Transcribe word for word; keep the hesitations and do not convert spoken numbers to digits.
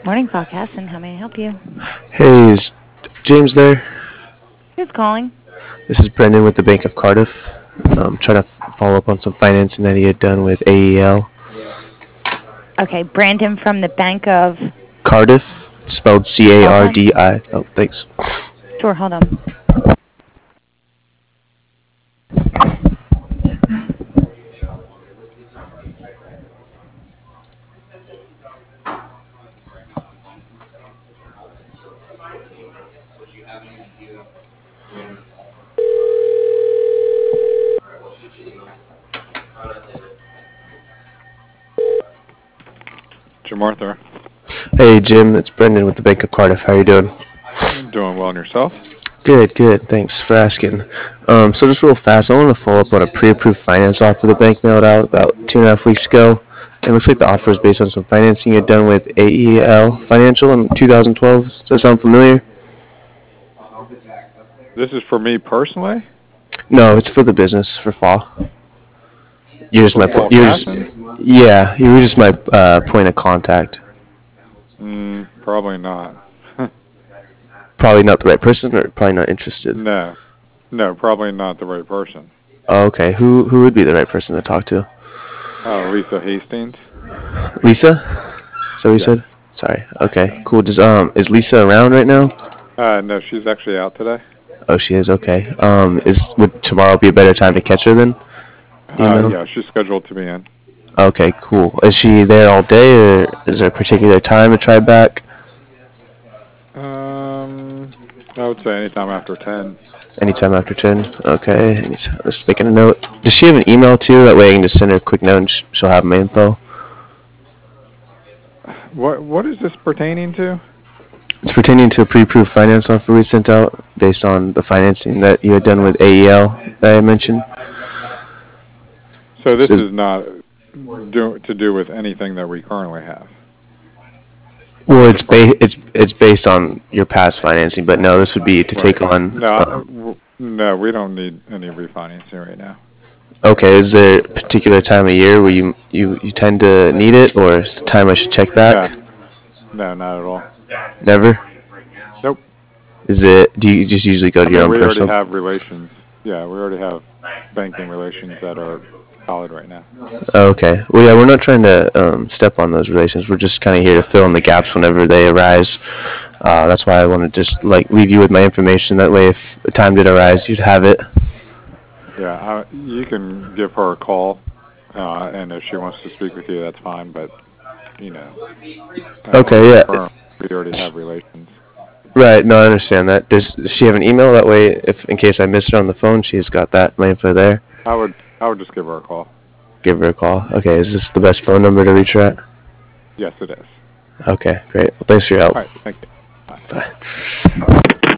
Morning, Falcasson. How may I help you? Hey, is James there? Who's calling? This is Brendan with the Bank of Cardiff. Um, trying to f- follow up on some financing that he had done with A E L. Okay, Brandon from the Bank of... Cardiff, spelled C A Hold R on. D I. Oh, thanks. Sure, hold on. Jim Arthur. Hey, Jim, it's Brendan with the Bank of Cardiff. How you doing? Doing well, and yourself? Good, good. Thanks for asking. Um, so just real fast, I want to follow up on a pre-approved finance offer the bank mailed out about two and a half weeks ago. It looks like the offer is based on some financing you had done with A E L Financial in two thousand twelve. Does that sound familiar? This is for me personally? No, it's for the business, for fall. You're just For my, Paul you're just, Casson? yeah, you were just my uh, point of contact. Mm, probably not. Probably not the right person, or probably not interested. No. No, probably not the right person. Oh, okay. Who who would be the right person to talk to? Oh, Lisa Hastings? Lisa? Is that what you Yes. said? Sorry. Okay. Cool. Does um is Lisa around right now? Uh, no, she's actually out today. Oh, she is. Okay. Um, is would tomorrow be a better time to catch her then? You Uh, know. yeah, she's scheduled to be in. Okay. Cool. Is she there all day, or is there a particular time to try back? Um, I would say anytime after ten. Anytime after ten. Okay. Anytime. Just making a note. Does she have an email too? That way I can just send her a quick note and sh- she'll have my info. What What is this pertaining to? It's pertaining to a pre-approved finance offer we sent out based on the financing that you had done with A E L that I mentioned. So this So, is not do, to do with anything that we currently have. well, it's Right. ba- it's it's based on your past financing, but no, this would be to take Right. on. No, uh, Um, w- no, we don't need any refinancing right now. okay, is there a particular time of year where you you you tend to need it, or is the time I should check back? No, no, not at all. Never. Nope. Is it? Do you just usually go I to your mean, own we already personal? have relations. Yeah, we already have banking relations that are solid right now. Oh, okay. Well, yeah, we're not trying to um, step on those relations. We're just kind of here to fill in the gaps whenever they arise. Uh, that's why I want to just like leave you with my information. That way, if the time did arise, you'd have it. Yeah, uh, you can give her a call, uh, and if she wants to speak with you, that's fine. But you know, uh, to Okay. Yeah. confirm, we already have relations. Right. No, I understand that. Does, does she have an email? That way, if in case I miss her on the phone, she's got that my info there. I would, I would just give her a call. Give her a call. Okay. Is this the best phone number to reach her at? Yes, it is. Okay. Great. Well, thanks for your All help. right, thank you. Bye. Bye.